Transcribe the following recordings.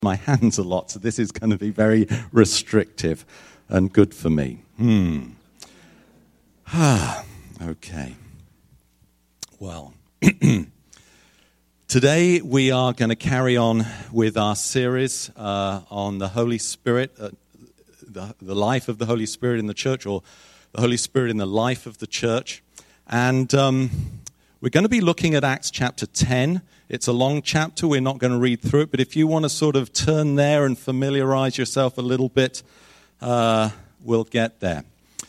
my hands a lot, so this is going to be very restrictive and good for me. Okay. Well, today we are going to carry on with our series on the Holy Spirit, the life of the Holy Spirit in the church, or the Holy Spirit in the life of the church. And we're going to be looking at Acts chapter 10. It's a long chapter. We're not going to read through it, but if you want to sort of turn there and familiarize yourself a little bit, we'll get there.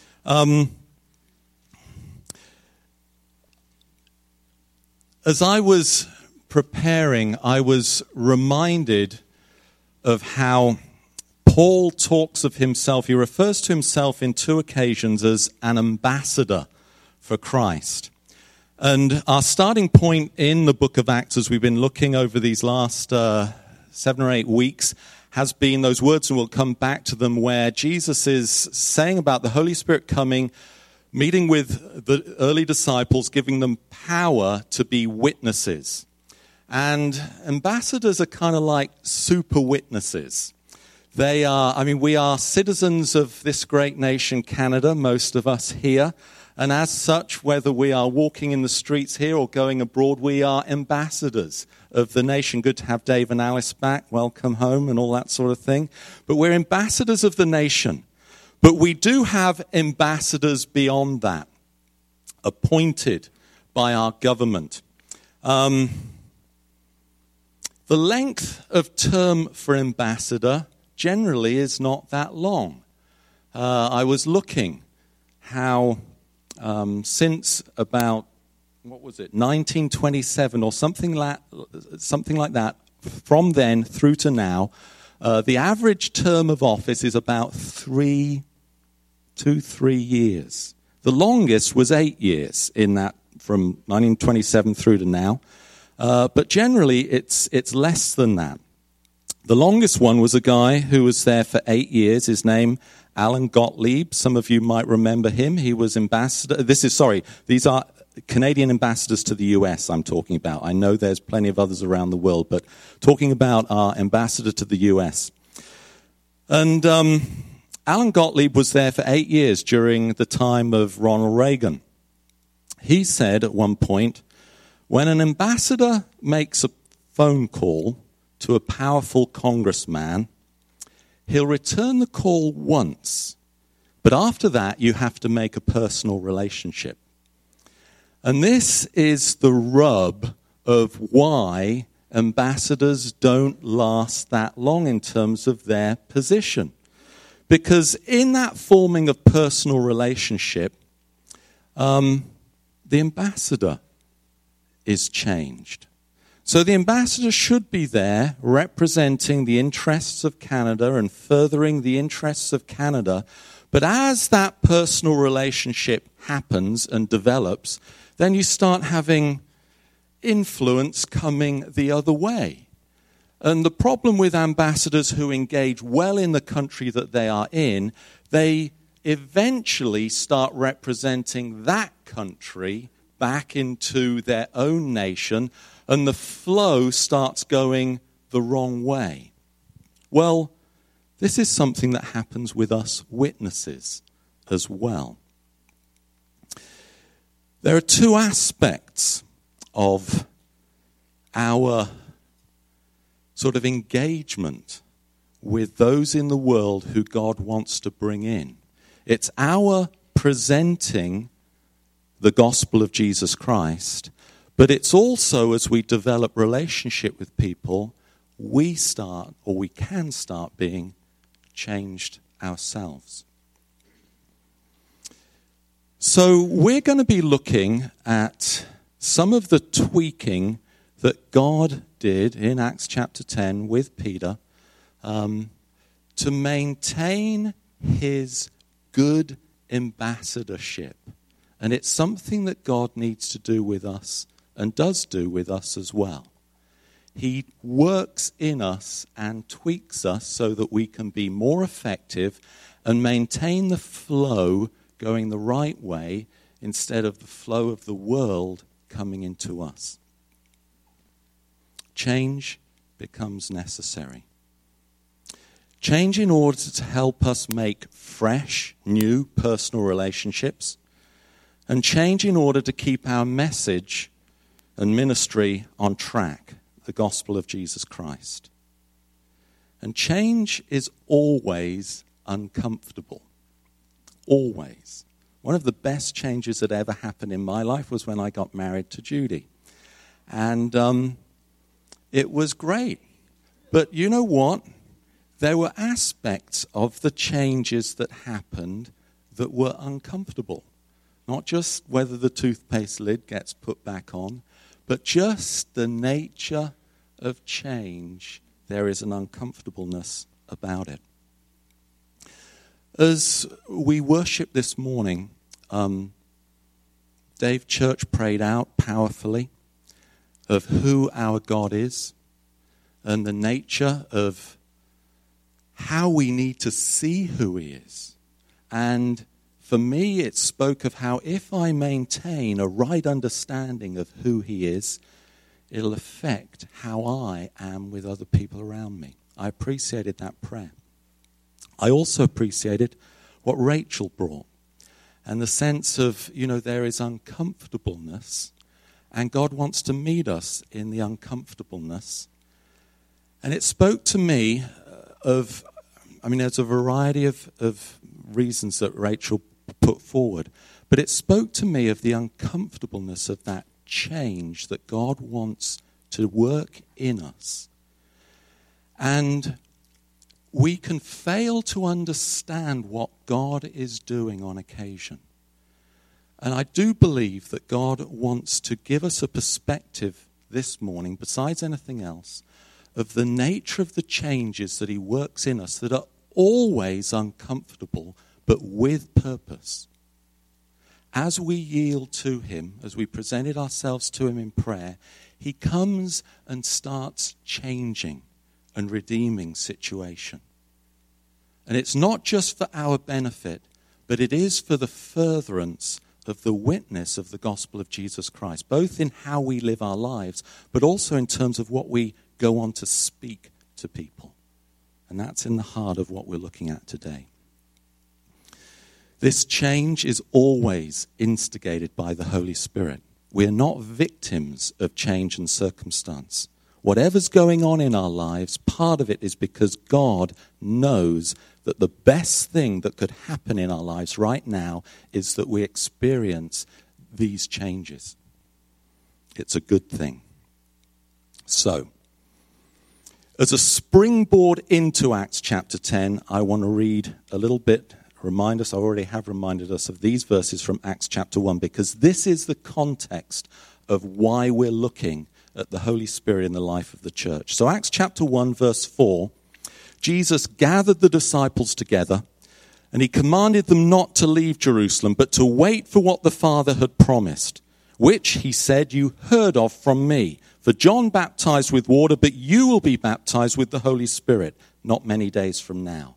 As I was preparing, I was reminded of how Paul talks of himself. He refers to himself in two occasions as an ambassador for Christ. And our starting point in the book of Acts, as we've been looking over these last 7 or 8 weeks, has been those words, and we'll come back to them, where Jesus is saying about the Holy Spirit coming, meeting with the early disciples, giving them power to be witnesses. And ambassadors are kind of like super witnesses. They are, we are citizens of this great nation, Canada, most of us here. And as such, whether we are walking in the streets here or going abroad, we are ambassadors of the nation. Good to have Dave and Alice back. Welcome home and all that sort of thing. But we're ambassadors of the nation. But we do have ambassadors beyond that, appointed by our government. The length of term for ambassador generally is not that long. I was looking how since about, 1927 or something like that, from then through to now, the average term of office is about 3 years. The longest was 8 years in that, from 1927 through to now. But generally, it's less than that. The longest one was a guy who was there for 8 years. His name, Alan Gottlieb. Some of you might remember him. He was ambassador. These are Canadian ambassadors to the U.S. I'm talking about. I know there's plenty of others around the world, but talking about our ambassador to the U.S. And Alan Gottlieb was there for 8 years during the time of Ronald Reagan. He said at one point, when an ambassador makes a phone call to a powerful congressman, he'll return the call once, but after that you have to make a personal relationship. And this is the rub of why ambassadors don't last that long in terms of their position. Because in that forming of personal relationship, the ambassador is changed. So the ambassador should be there representing the interests of Canada and furthering the interests of Canada. But as that personal relationship happens and develops, then you start having influence coming the other way. And the problem with ambassadors who engage well in the country that they are in, they eventually start representing that country back into their own nation, and the flow starts going the wrong way. Well, this is something that happens with us witnesses as well. There are two aspects of our sort of engagement with those in the world who God wants to bring in. It's our presenting the gospel of Jesus Christ, but it's also, as we develop relationship with people, we can start being changed ourselves. So we're going to be looking at some of the tweaking that God did in Acts chapter 10 with Peter to maintain his good ambassadorship. And it's something that God needs to do with us and does do with us as well. He works in us and tweaks us so that we can be more effective and maintain the flow going the right way instead of the flow of the world coming into us. Change becomes necessary. Change in order to help us make fresh, new personal relationships. And change in order to keep our message and ministry on track, the gospel of Jesus Christ. And change is always uncomfortable. Always. One of the best changes that ever happened in my life was when I got married to Judy. And it was great. But you know what? There were aspects of the changes that happened that were uncomfortable. Not just whether the toothpaste lid gets put back on, but just the nature of change. There is an uncomfortableness about it. As we worship this morning, Dave Church prayed out powerfully of who our God is and the nature of how we need to see who he is. And for me, it spoke of how if I maintain a right understanding of who he is, it'll affect how I am with other people around me. I appreciated that prayer. I also appreciated what Rachel brought and the sense of, there is uncomfortableness and God wants to meet us in the uncomfortableness. And it spoke to me of, there's a variety of reasons that Rachel put forward, but it spoke to me of the uncomfortableness of that change that God wants to work in us. And we can fail to understand what God is doing on occasion. And I do believe that God wants to give us a perspective this morning, besides anything else, of the nature of the changes that he works in us that are always uncomfortable, but with purpose. As we yield to him, as we presented ourselves to him in prayer, he comes and starts changing and redeeming situation. And it's not just for our benefit, but it is for the furtherance of the witness of the gospel of Jesus Christ, both in how we live our lives, but also in terms of what we go on to speak to people. And that's in the heart of what we're looking at today. This change is always instigated by the Holy Spirit. We are not victims of change and circumstance. Whatever's going on in our lives, part of it is because God knows that the best thing that could happen in our lives right now is that we experience these changes. It's a good thing. So, as a springboard into Acts chapter 10, I want to read a little bit, remind us, I already have reminded us of these verses from Acts chapter 1, because this is the context of why we're looking at the Holy Spirit in the life of the church. So Acts chapter 1, verse 4, Jesus gathered the disciples together, and he commanded them not to leave Jerusalem, but to wait for what the Father had promised, which, he said, you heard of from me. For John baptized with water, but you will be baptized with the Holy Spirit not many days from now.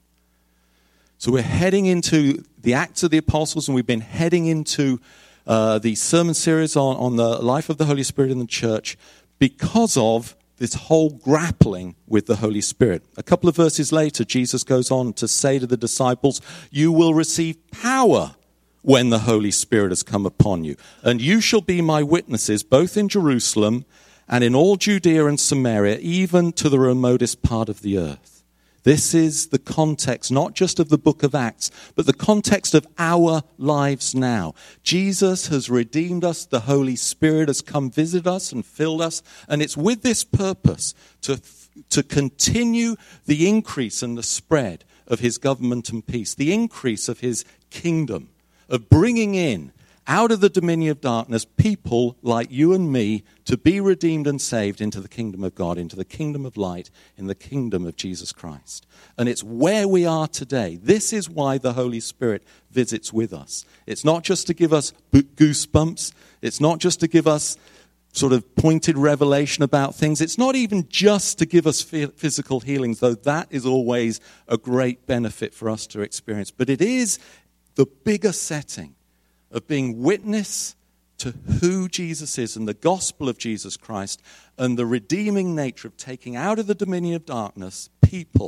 So we're heading into the Acts of the Apostles, and we've been heading into the sermon series on the life of the Holy Spirit in the church because of this whole grappling with the Holy Spirit. A couple of verses later, Jesus goes on to say to the disciples, you will receive power when the Holy Spirit has come upon you, and you shall be my witnesses both in Jerusalem and in all Judea and Samaria, even to the remotest part of the earth. This is the context, not just of the book of Acts, but the context of our lives now. Jesus has redeemed us. The Holy Spirit has come visit us and filled us. And it's with this purpose to continue the increase and the spread of his government and peace, the increase of his kingdom, of bringing in out of the dominion of darkness, people like you and me to be redeemed and saved into the kingdom of God, into the kingdom of light, in the kingdom of Jesus Christ. And it's where we are today. This is why the Holy Spirit visits with us. It's not just to give us goosebumps. It's not just to give us sort of pointed revelation about things. It's not even just to give us physical healings, though that is always a great benefit for us to experience. But it is the bigger setting of being witness to who Jesus is and the gospel of Jesus Christ and the redeeming nature of taking out of the dominion of darkness people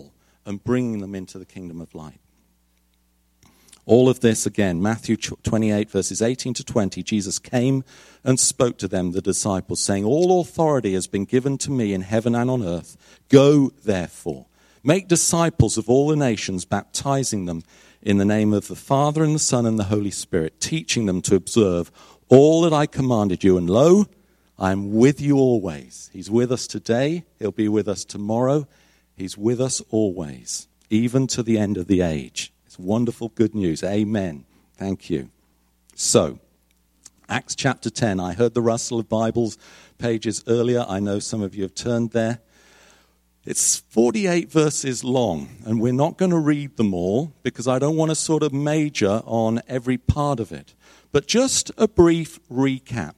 and bringing them into the kingdom of light. All of this, again, Matthew 28, verses 18 to 20, Jesus came and spoke to them, the disciples, saying, all authority has been given to me in heaven and on earth. Go, therefore, make disciples of all the nations, baptizing them in the name of the Father and the Son and the Holy Spirit, teaching them to observe all that I commanded you. And lo, I am with you always. He's with us today. He'll be with us tomorrow. He's with us always, even to the end of the age. It's wonderful good news. Amen. Thank you. So, Acts chapter 10. I heard the rustle of Bibles pages earlier. I know some of you have turned there. It's 48 verses long, and we're not going to read them all because I don't want to sort of major on every part of it. But just a brief recap.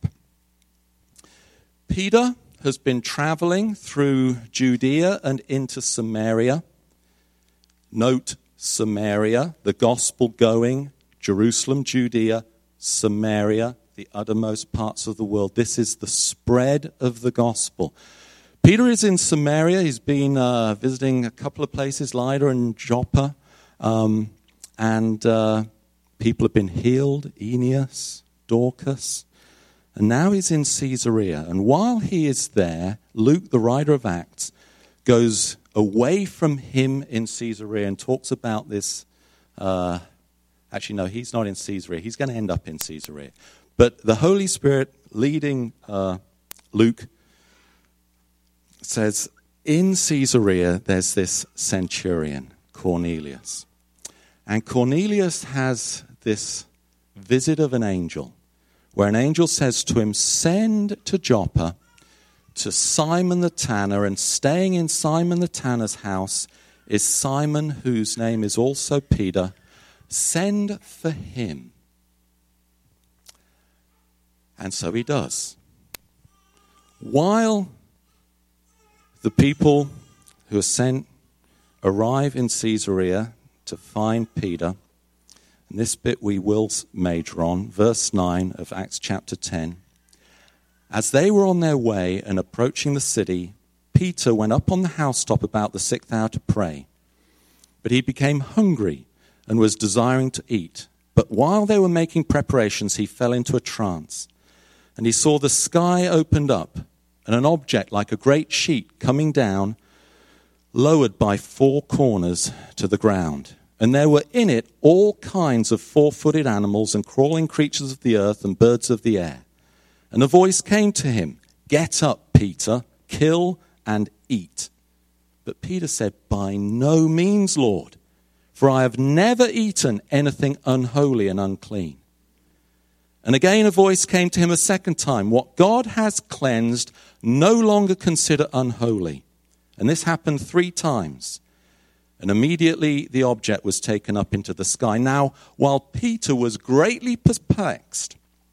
Peter has been traveling through Judea and into Samaria. Note Samaria, the gospel going, Jerusalem, Judea, Samaria, the uttermost parts of the world. This is the spread of the gospel. Peter is in Samaria. He's been visiting a couple of places, Lydda and Joppa, and people have been healed, Aeneas, Dorcas. And now he's in Caesarea. And while he is there, Luke, the writer of Acts, goes away from him in Caesarea and talks about this. Actually, no, he's not in Caesarea. He's going to end up in Caesarea. But the Holy Spirit leading Luke says, in Caesarea, there's this centurion, Cornelius. And Cornelius has this visit of an angel, where an angel says to him, send to Joppa to Simon the tanner, and staying in Simon the tanner's house is Simon, whose name is also Peter. Send for him. And so he does. While the people who are sent arrive in Caesarea to find Peter, and this bit we will major on, verse 9 of Acts chapter 10. As they were on their way and approaching the city, Peter went up on the housetop about the 6th hour to pray. But he became hungry and was desiring to eat. But while they were making preparations, he fell into a trance. And he saw the sky opened up, and an object like a great sheet coming down, lowered by 4 corners to the ground. And there were in it all kinds of 4-footed animals and crawling creatures of the earth and birds of the air. And a voice came to him, get up, Peter, kill and eat. But Peter said, by no means, Lord, for I have never eaten anything unholy and unclean. And again a voice came to him a second time, what God has cleansed, no longer consider unholy. And this happened 3 times. And immediately the object was taken up into the sky. Now, while Peter was greatly perplexed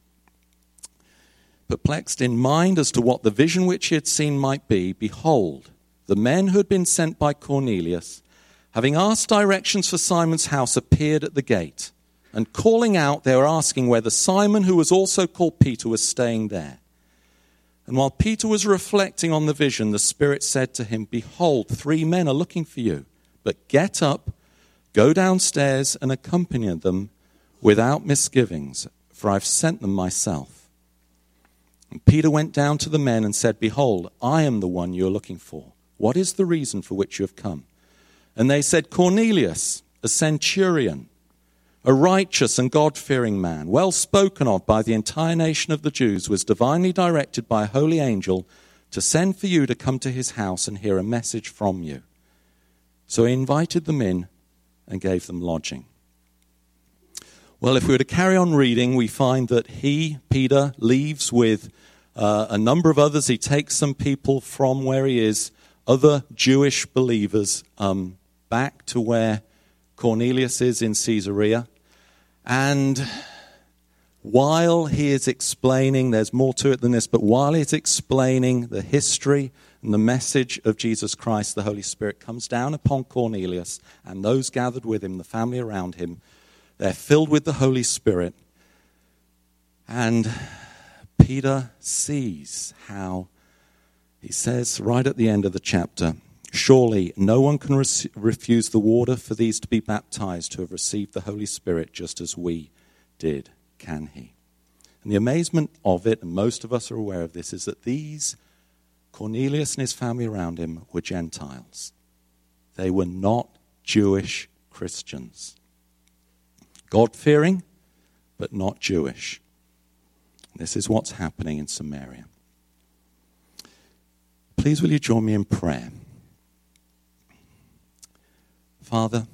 in mind as to what the vision which he had seen might be, behold, the men who had been sent by Cornelius, having asked directions for Simon's house, appeared at the gate. And calling out, they were asking whether Simon, who was also called Peter, was staying there. And while Peter was reflecting on the vision, the Spirit said to him, behold, 3 men are looking for you. But get up, go downstairs and accompany them without misgivings, for I've sent them myself. And Peter went down to the men and said, behold, I am the one you are looking for. What is the reason for which you have come? And they said, Cornelius, a centurion, a righteous and God-fearing man, well spoken of by the entire nation of the Jews, was divinely directed by a holy angel to send for you to come to his house and hear a message from you. So he invited them in and gave them lodging. Well, if we were to carry on reading, we find that he, Peter, leaves with a number of others. He takes some people from where he is, other Jewish believers, back to where Cornelius is in Caesarea. And while he is explaining, there's more to it than this, but while he's explaining the history and the message of Jesus Christ, the Holy Spirit comes down upon Cornelius and those gathered with him, the family around him. They're filled with the Holy Spirit. And Peter sees how, he says right at the end of the chapter, Surely no one can refuse the water for these to be baptized who have received the Holy Spirit just as we did, can he? And the amazement of it, and most of us are aware of this, is that these, Cornelius and his family around him, were Gentiles. They were not Jewish Christians. God-fearing, but not Jewish. This is what's happening in Samaria. Please will you join me in prayer? Father,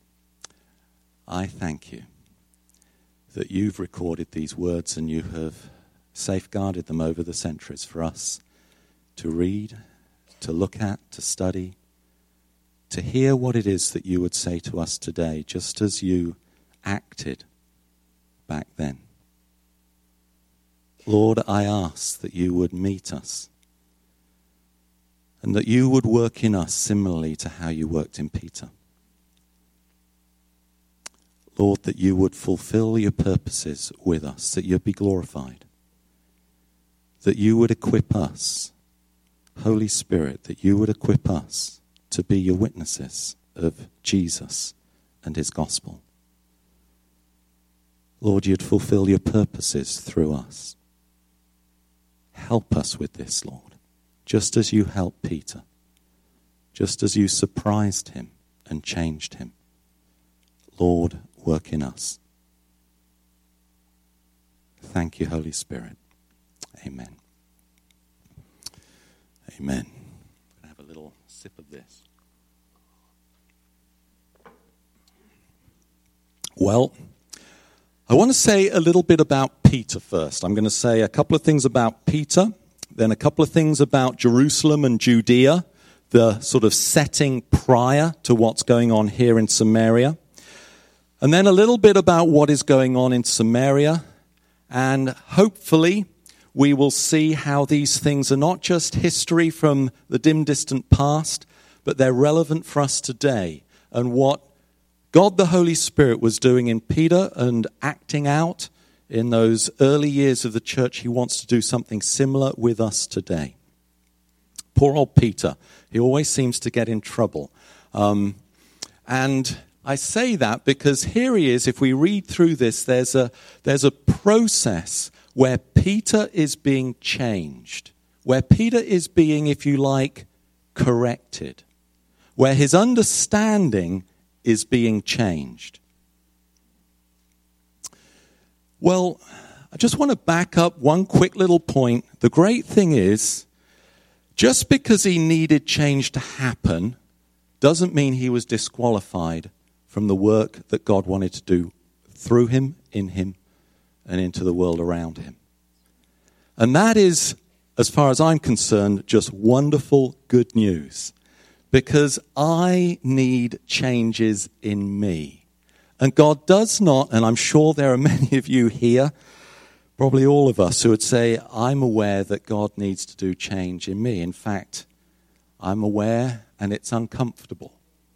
I thank you that you've recorded these words and you have safeguarded them over the centuries for us to read, to look at, to study, to hear what it is that you would say to us today, just as you acted back then. Lord, I ask that you would meet us and that you would work in us similarly to how you worked in Peter. Lord, that you would fulfill your purposes with us, that you'd be glorified, that you would equip us, Holy Spirit, that you would equip us to be your witnesses of Jesus and his gospel. Lord, you'd fulfill your purposes through us. Help us with this, Lord, just as you helped Peter, just as you surprised him and changed him. Lord, work in us. Thank you, Holy Spirit. Amen. Amen. I'm going to have a little sip of this. Well, I want to say a little bit about Peter first. I'm going to say a couple of things about Peter, then a couple of things about Jerusalem and Judea, the sort of setting prior to what's going on here in Samaria. And then a little bit about what is going on in Samaria. And hopefully we will see how these things are not just history from the dim, distant past, but they're relevant for us today. And what God the Holy Spirit was doing in Peter and acting out in those early years of the church, he wants to do something similar with us today. Poor old Peter. He always seems to get in trouble. And I say that because here he is. If we read through this, there's a process where Peter is being changed, where Peter is being, if you like, corrected, where his understanding is being changed. Well, I just want to back up one quick little point. The great thing is, just because he needed change to happen doesn't mean he was disqualified from the work that God wanted to do through him, in him, and into the world around him. And that is, as far as I'm concerned, just wonderful good news. Because I need changes in me. And God does not, and I'm sure there are many of you here, probably all of us, who would say, I'm aware that God needs to do change in me. In fact, I'm aware and it's uncomfortable.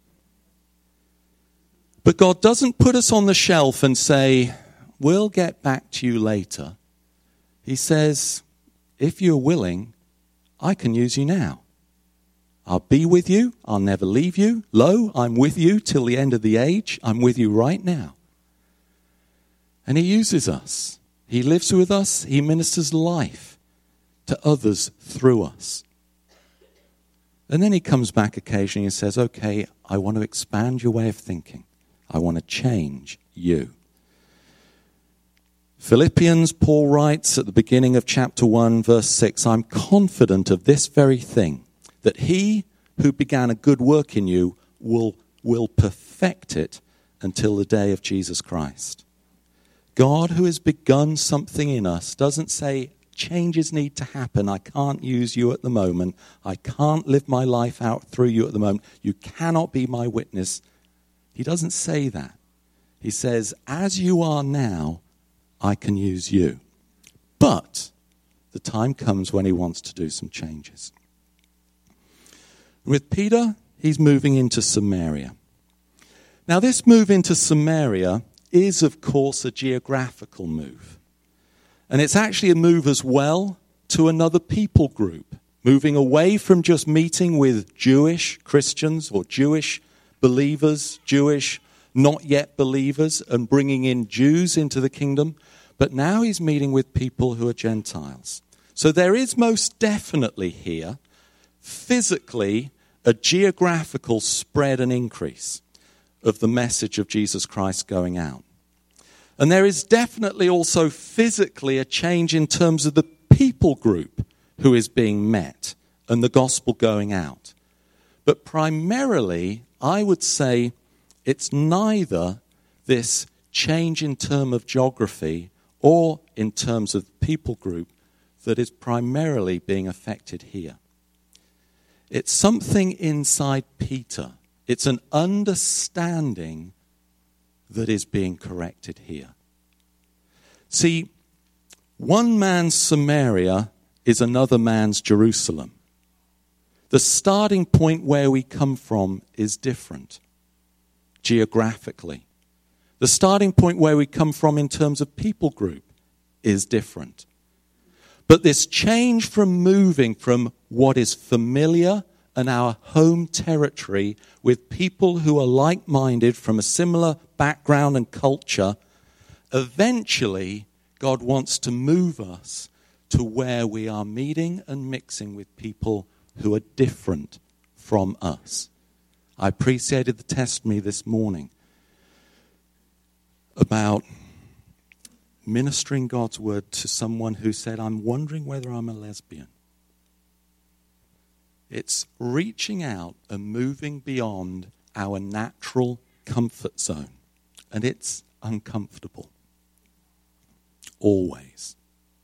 But God doesn't put us on the shelf and say, we'll get back to you later. He says, if you're willing, I can use you now. I'll be with you. I'll never leave you. Lo, I'm with you till the end of the age. I'm with you right now. And he uses us. He lives with us. He ministers life to others through us. And then he comes back occasionally and says, okay, I want to expand your way of thinking. I want to change you. Philippians, Paul writes at the beginning of chapter 1, verse 6, I'm confident of this very thing, that he who began a good work in you will perfect it until the day of Jesus Christ. God, who has begun something in us, doesn't say, changes need to happen. I can't use you at the moment. I can't live my life out through you at the moment. You cannot be my witness. He doesn't say that. He says, as you are now, I can use you. But the time comes when he wants to do some changes. With Peter, he's moving into Samaria. Now, this move into Samaria is, of course, a geographical move. And it's actually a move as well to another people group. moving away from just meeting with Jewish Christians or Jewish believers, Jewish not yet believers, and bringing in Jews into the kingdom. But now he's meeting with people who are Gentiles. So there is most definitely here, physically, a geographical spread and increase of the message of Jesus Christ going out. And there is definitely also physically a change in terms of the people group who is being met and the gospel going out. But primarily, I would say it's neither this change in terms of geography or in terms of people group that is primarily being affected here. It's something inside Peter. It's an understanding that is being corrected here. See, one man's Samaria is another man's Jerusalem. The starting point where we come from is different, geographically. The starting point where we come from in terms of people group is different. But this change from moving from what is familiar and our home territory with people who are like-minded from a similar background and culture, eventually God wants to move us to where we are meeting and mixing with people who are different from us. I appreciated the testimony this morning about ministering God's word to someone who said, I'm wondering whether I'm a lesbian. It's reaching out and moving beyond our natural comfort zone. And it's uncomfortable. Always.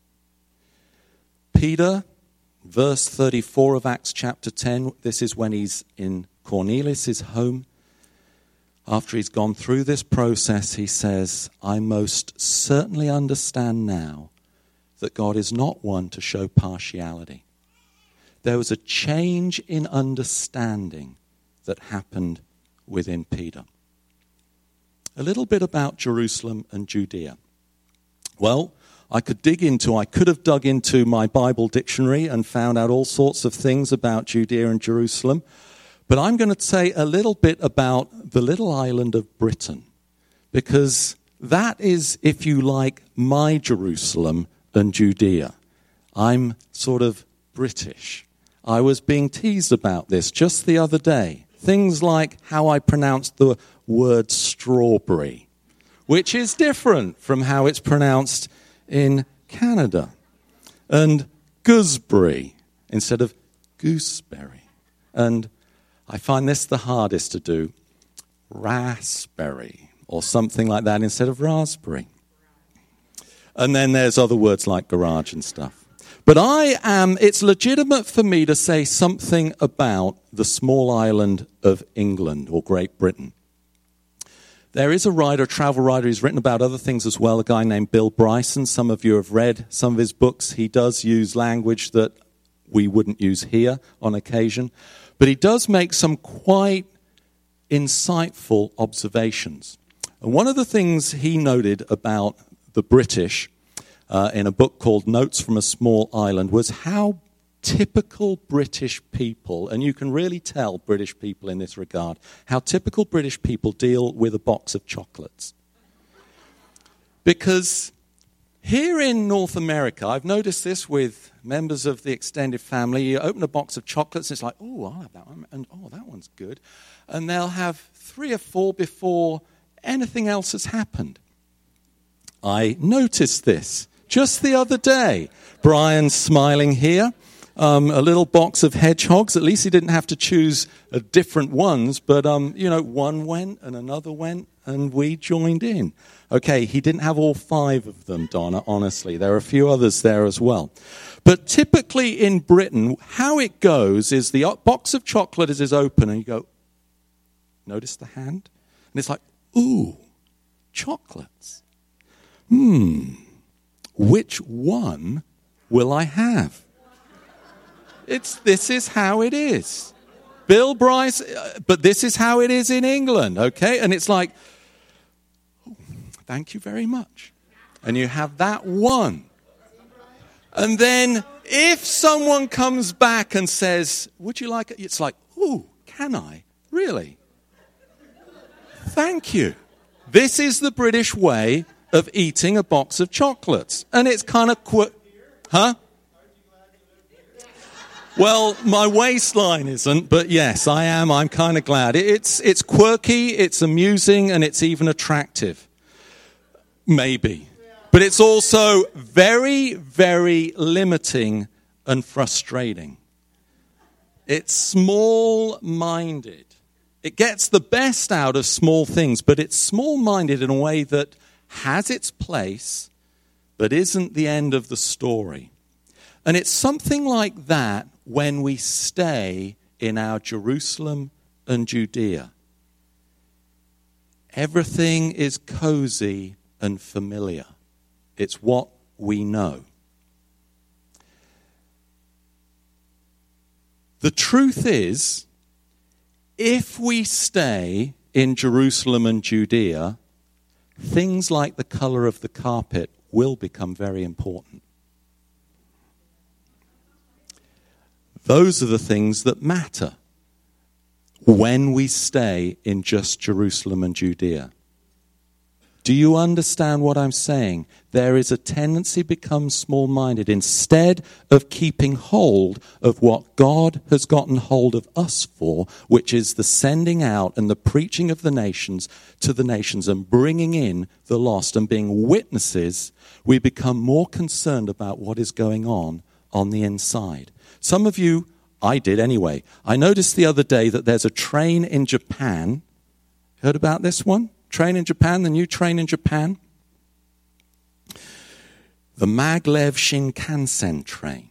Peter, verse 34 of Acts chapter 10, this is when he's in Cornelius' home. After he's gone through this process, he says, I most certainly understand now that God is not one to show partiality. There was a change in understanding that happened within Peter. A little bit about Jerusalem and Judea. Well, I could have dug into my Bible dictionary and found out all sorts of things about Judea and Jerusalem. But I'm going to say a little bit about the little island of Britain, because that is, if you like, my Jerusalem and Judea. I'm sort of British. I was being teased about this just the other day. Things like how I pronounced the word strawberry, which is different from how it's pronounced in Canada, and gooseberry instead of gooseberry, and I find this the hardest to do, raspberry, or something like that instead of raspberry. And then there's other words like garage and stuff. But it's legitimate for me to say something about the small island of England or Great Britain. There is a travel writer, who's written about other things as well, a guy named Bill Bryson. Some of you have read some of his books. He does use language that we wouldn't use here on occasion. But he does make some quite insightful observations. And one of the things he noted about the British in a book called Notes from a Small Island was how typical British people, and you can really tell British people in this regard, how typical British people deal with a box of chocolates. Because here in North America, I've noticed this with members of the extended family. You open a box of chocolates, and it's like, oh, I'll have that one, and oh, that one's good. And they'll have 3 or 4 before anything else has happened. I noticed this just the other day. Brian's smiling here. A little box of hedgehogs. At least he didn't have to choose different ones, but, one went and another went, and we joined in. Okay, he didn't have all 5 of them, Donna, honestly. There are a few others there as well. But typically in Britain, how it goes is the box of chocolate is open, and you go, notice the hand? And it's like, ooh, chocolates. Which one will I have? This is how it is. Bill Bryce, but this is how it is in England, okay? And it's like, oh, thank you very much. And you have that one. And then If someone comes back and says, would you like it? It's like, ooh, can I? Really? Thank you. This is the British way of eating a box of chocolates. And it's kind of huh? Well, my waistline isn't, but yes, I am. I'm kind of glad. It's quirky, it's amusing, and it's even attractive. Maybe. But it's also very, very limiting and frustrating. It's small-minded. It gets the best out of small things, but it's small-minded in a way that has its place, but isn't the end of the story. And it's something like that when we stay in our Jerusalem and Judea. Everything is cozy and familiar. It's what we know. The truth is, if we stay in Jerusalem and Judea, things like the color of the carpet will become very important. Those are the things that matter when we stay in just Jerusalem and Judea. Do you understand what I'm saying? There is a tendency to become small-minded instead of keeping hold of what God has gotten hold of us for, which is the sending out and the preaching of the nations to the nations and bringing in the lost and being witnesses. We become more concerned about what is going on the inside. Some of you, I did anyway. I noticed the other day that there's a train in Japan. Heard about this one? Train in Japan, the new train in Japan. The Maglev Shinkansen train.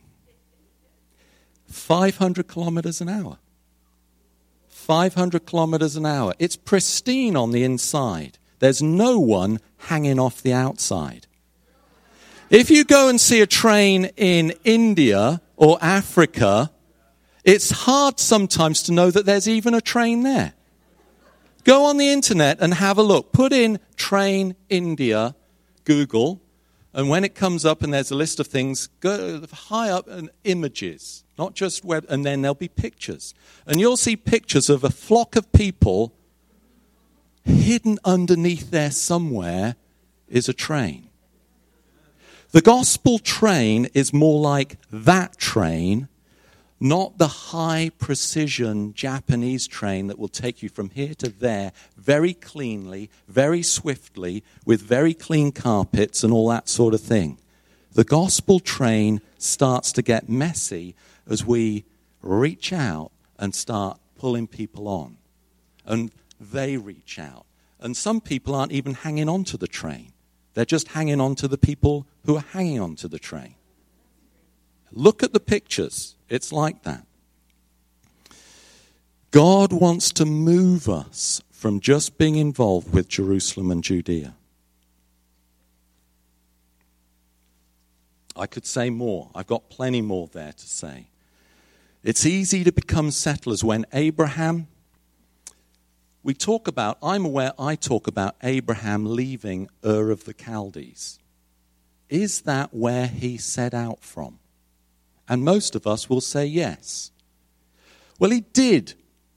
500 kilometers an hour. 500 kilometers an hour. It's pristine on the inside. There's no one hanging off the outside. If you go and see a train in India or Africa, it's hard sometimes to know that there's even a train there. Go on the internet and have a look. Put in train India, Google, and when it comes up and there's a list of things, go high up and images, not just web, and then there'll be pictures. And you'll see pictures of a flock of people hidden underneath there somewhere is a train. The gospel train is more like that train, not the high-precision Japanese train that will take you from here to there very cleanly, very swiftly, with very clean carpets and all that sort of thing. The gospel train starts to get messy as we reach out and start pulling people on. And they reach out. And some people aren't even hanging on to the train. They're just hanging on to the people who are hanging on to the train. Look at the pictures. It's like that. God wants to move us from just being involved with Jerusalem and Judea. I could say more. I've got plenty more there to say. It's easy to become settlers when Abraham, I talk about Abraham leaving Ur of the Chaldees. Is that where he set out from? And most of us will say yes. Well, he did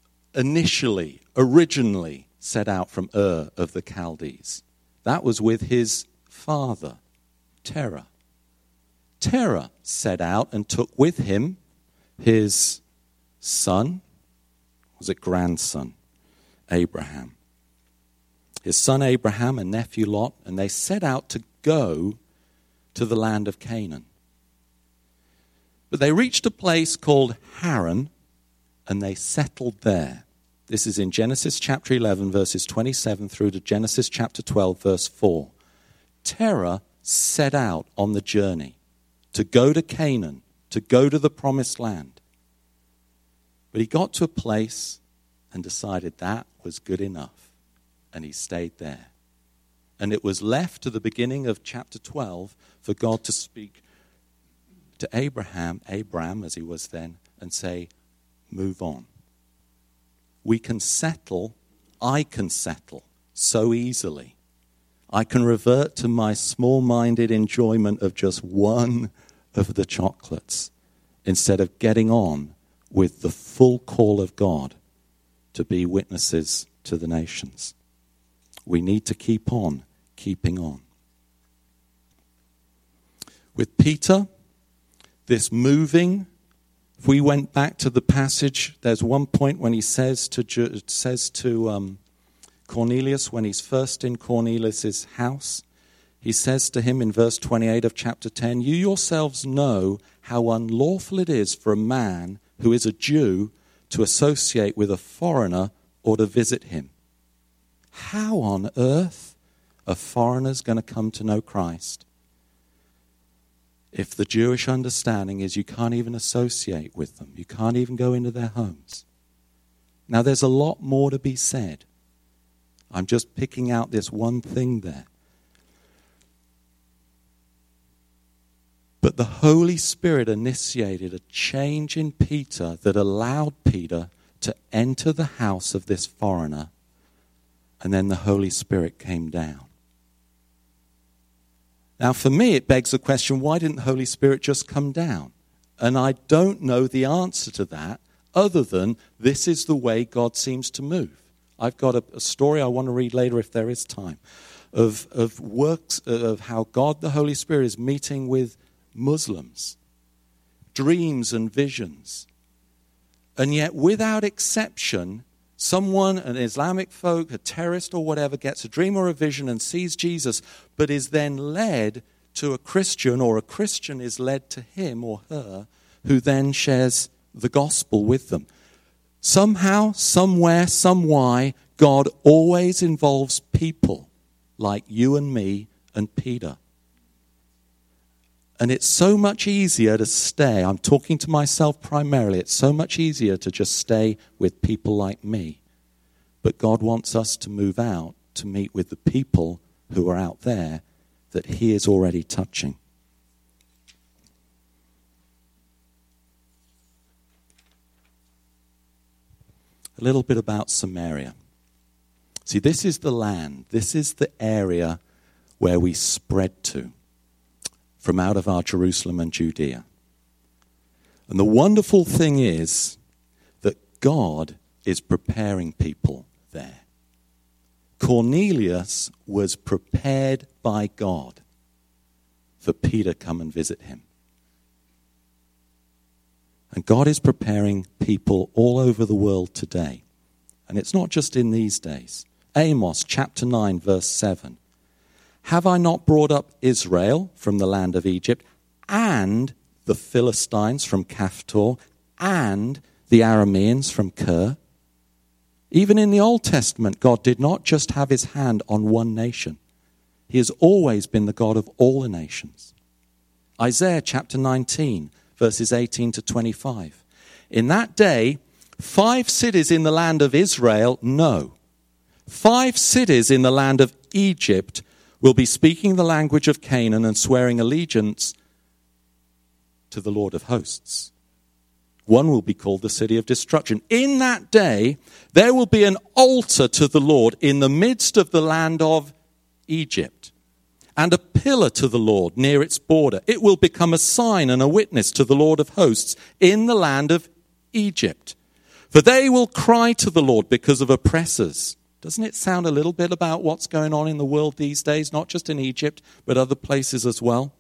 originally set out from Ur of the Chaldees. That was with his father, Terah. Terah set out and took with him his son, grandson, Abraham. His son Abraham and nephew Lot, and they set out to go to the land of Canaan. But they reached a place called Haran, and they settled there. This is in Genesis chapter 11, verses 27 through to Genesis chapter 12, verse 4. Terah set out on the journey to go to Canaan, to go to the promised land. But he got to a place and decided that was good enough, and he stayed there. And it was left to the beginning of chapter 12 for God to speak to Abram as he was then, and say, move on. We can settle, I can settle so easily. I can revert to my small-minded enjoyment of just one of the chocolates instead of getting on with the full call of God to be witnesses to the nations. We need to keep on keeping on. With Peter, this moving, if we went back to the passage, there's one point when he says to Cornelius, when he's first in Cornelius' house, he says to him in verse 28 of chapter 10, "You yourselves know how unlawful it is for a man who is a Jew to associate with a foreigner or to visit him." How on earth are foreigners going to come to know Christ if the Jewish understanding is you can't even associate with them? You can't even go into their homes. Now, there's a lot more to be said. I'm just picking out this one thing there. But the Holy Spirit initiated a change in Peter that allowed Peter to enter the house of this foreigner, and then the Holy Spirit came down. Now, for me, it begs the question, why didn't the Holy Spirit just come down? And I don't know the answer to that, other than this is the way God seems to move. I've got a story I want to read later if there is time, of works of how God, the Holy Spirit, is meeting with Muslims, dreams and visions. And yet, without exception, someone, an Islamic folk, a terrorist or whatever, gets a dream or a vision and sees Jesus, but is then led to a Christian, or a Christian is led to him or her, who then shares the gospel with them. Somehow, somewhere, some why, God always involves people like you and me and Peter. And it's so much easier to stay. I'm talking to myself primarily. It's so much easier to just stay with people like me. But God wants us to move out to meet with the people who are out there that he is already touching. A little bit about Samaria. See, this is the land. This is the area where we spread to from out of our Jerusalem and Judea. And the wonderful thing is that God is preparing people there. Cornelius was prepared by God for Peter to come and visit him. And God is preparing people all over the world today. And it's not just in these days. Amos chapter 9 verse 7. "Have I not brought up Israel from the land of Egypt, and the Philistines from Caphtor, and the Arameans from Kir?" Even in the Old Testament, God did not just have his hand on one nation. He has always been the God of all the nations. Isaiah chapter 19, verses 18 to 25. "In that day, 5 cities in the land of Israel, no. 5 cities in the land of Egypt will be speaking the language of Canaan and swearing allegiance to the Lord of hosts. One will be called the city of destruction. In that day, there will be an altar to the Lord in the midst of the land of Egypt, and a pillar to the Lord near its border. It will become a sign and a witness to the Lord of hosts in the land of Egypt. For they will cry to the Lord because of oppressors." Doesn't it sound a little bit about what's going on in the world these days, not just in Egypt, but other places as well?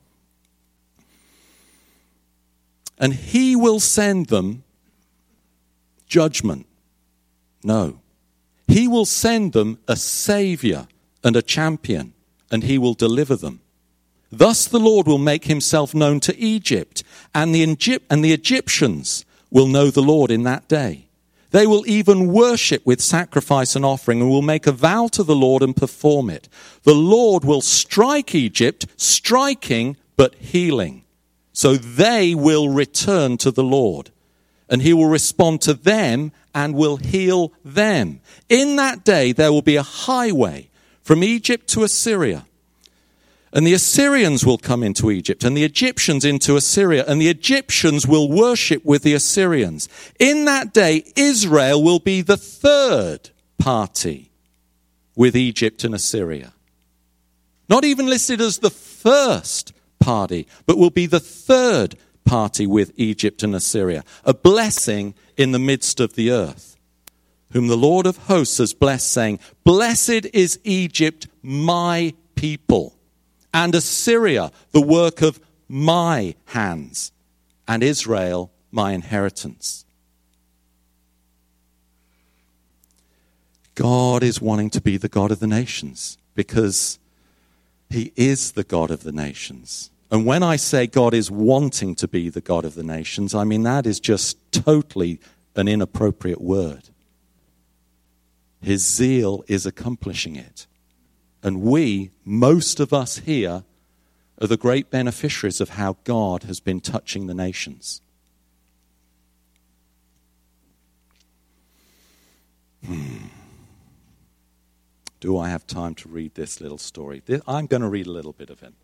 "And he will send them judgment." No. "He will send them a savior and a champion, and he will deliver them. Thus the Lord will make himself known to Egypt, and the Egyptians will know the Lord in that day. They will even worship with sacrifice and offering, and will make a vow to the Lord and perform it. The Lord will strike Egypt, striking but healing. So they will return to the Lord, and he will respond to them and will heal them. In that day there will be a highway from Egypt to Assyria. And the Assyrians will come into Egypt, and the Egyptians into Assyria, and the Egyptians will worship with the Assyrians. In that day, Israel will be the third party with Egypt and Assyria. Not even listed as the first party, but will be the third party with Egypt and Assyria, a blessing in the midst of the earth, whom the Lord of hosts has blessed, saying, Blessed is Egypt, my people, and Assyria, the work of my hands, and Israel, my inheritance. God is wanting to be the God of the nations because he is the God of the nations. And when I say God is wanting to be the God of the nations, I mean that is just totally an inappropriate word. His zeal is accomplishing it. And we, most of us here, are the great beneficiaries of how God has been touching the nations. Do I have time to read this little story? I'm going to read a little bit of it.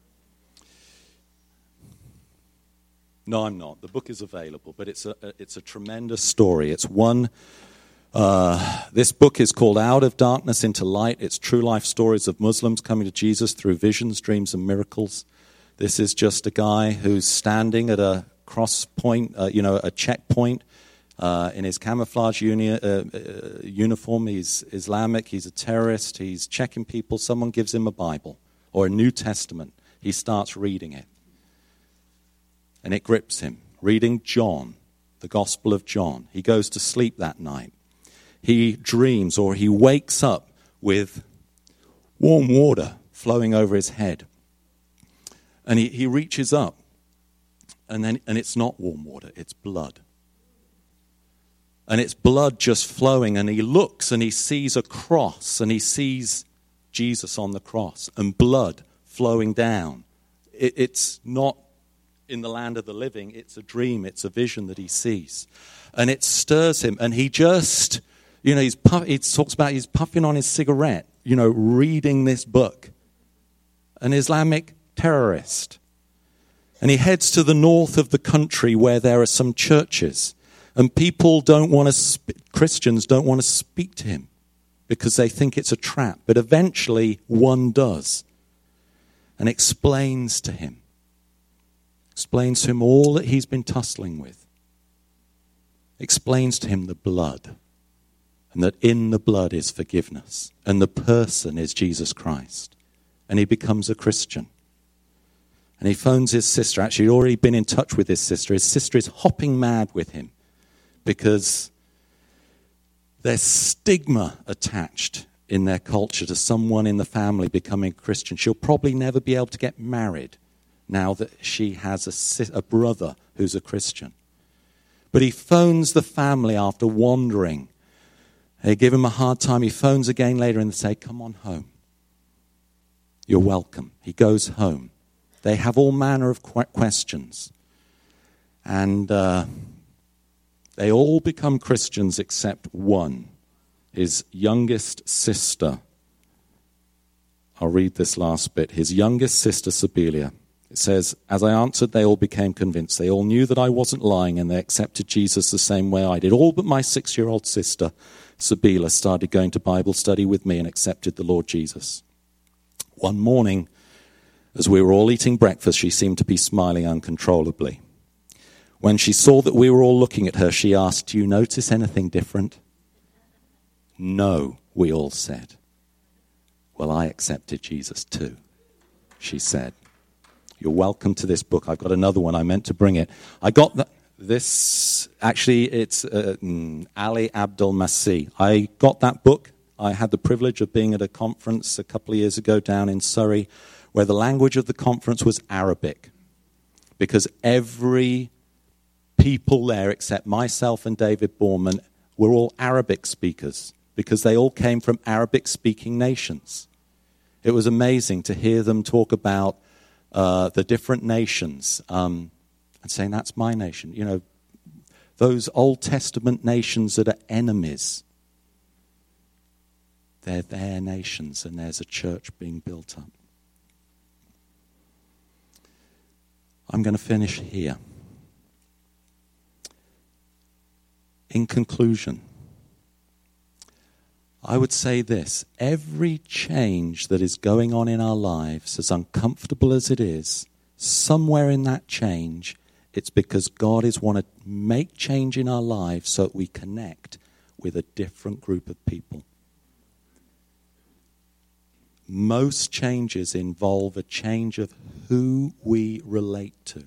No, I'm not. The book is available, but it's a tremendous story. It's one. This book is called Out of Darkness into Light. It's true life stories of Muslims coming to Jesus through visions, dreams, and miracles. This is just a guy who's standing at a cross point, a checkpoint. In his camouflage uniform. He's Islamic, he's a terrorist, he's checking people. Someone gives him a Bible or a New Testament. He starts reading it. And it grips him. Reading John, the Gospel of John. He goes to sleep that night. He dreams or he wakes up with warm water flowing over his head. And he reaches up. And it's not warm water, it's blood. And it's blood just flowing, and he looks and he sees a cross, and he sees Jesus on the cross, and blood flowing down. It's not in the land of the living, it's a dream, it's a vision that he sees. And it stirs him, and he just, he talks about he's puffing on his cigarette, reading this book. An Islamic terrorist. And he heads to the north of the country where there are some churches. And people Christians don't want to speak to him because they think it's a trap. But eventually one does and explains to him all that he's been tussling with. Explains to him the blood and that in the blood is forgiveness and the person is Jesus Christ. And he becomes a Christian. And he phones his sister. Actually, he'd already been in touch with his sister. His sister is hopping mad with him. Because there's stigma attached in their culture to someone in the family becoming a Christian. She'll probably never be able to get married now that she has a brother who's a Christian. But he phones the family after wandering. They give him a hard time. He phones again later and they say, come on home. You're welcome. He goes home. They have all manner of questions. And they all become Christians except one, his youngest sister. I'll read this last bit. His youngest sister, Sibilia. It says, as I answered, they all became convinced. They all knew that I wasn't lying, and they accepted Jesus the same way I did. All but my 6-year-old sister, Sibilia, started going to Bible study with me and accepted the Lord Jesus. One morning, as we were all eating breakfast, she seemed to be smiling uncontrollably. When she saw that we were all looking at her, she asked, do you notice anything different? No, we all said. Well, I accepted Jesus too, she said. You're welcome to this book. I've got another one. I meant to bring it. I got this, actually, it's Ali Abdel Masih. I got that book. I had the privilege of being at a conference a couple of years ago down in Surrey, where the language of the conference was Arabic. Because every people there, except myself and David Borman, were all Arabic speakers because they all came from Arabic-speaking nations. It was amazing to hear them talk about the different nations and saying, that's my nation. Those Old Testament nations that are enemies, they're their nations, and there's a church being built up. I'm going to finish here. In conclusion, I would say this: every change that is going on in our lives, as uncomfortable as it is somewhere in that change, it's because God is want to make change in our lives so that we connect with a different group of people. Most changes involve a change of who we relate to.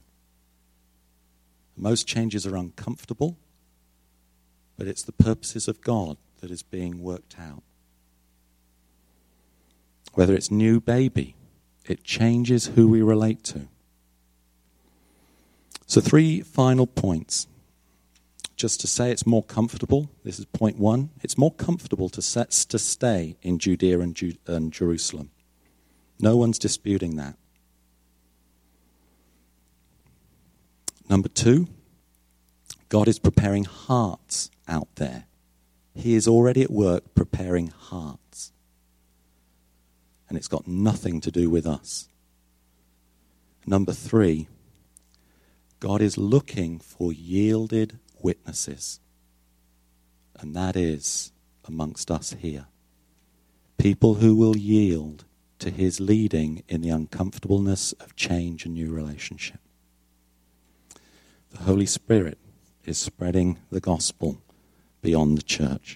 Most changes are uncomfortable, but it's the purposes of God that is being worked out. Whether it's new baby, it changes who we relate to. So 3 final points. Just to say it's more comfortable, this is point 1, it's more comfortable to stay in Judea and Jerusalem. No one's disputing that. Number 2, God is preparing hearts out there. He is already at work preparing hearts. And it's got nothing to do with us. Number 3, God is looking for yielded witnesses. And that is amongst us here. People who will yield to his leading in the uncomfortableness of change and new relationship. The Holy Spirit is spreading the gospel beyond the church.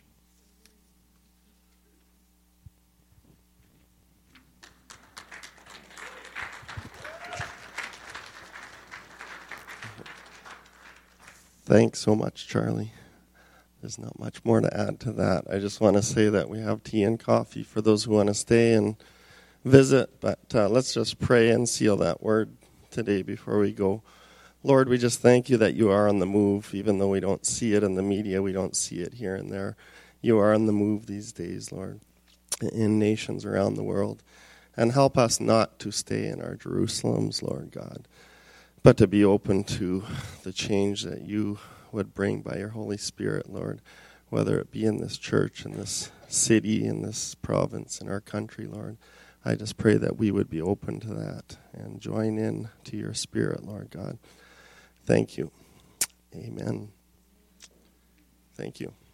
Thanks so much, Charlie. There's not much more to add to that. I just want to say that we have tea and coffee for those who want to stay and visit. But let's just pray and seal that word today before we go. Lord, we just thank you that you are on the move, even though we don't see it in the media, we don't see it here and there. You are on the move these days, Lord, in nations around the world. And help us not to stay in our Jerusalems, Lord God, but to be open to the change that you would bring by your Holy Spirit, Lord, whether it be in this church, in this city, in this province, in our country, Lord. I just pray that we would be open to that and join in to your Spirit, Lord God. Thank you. Amen. Thank you.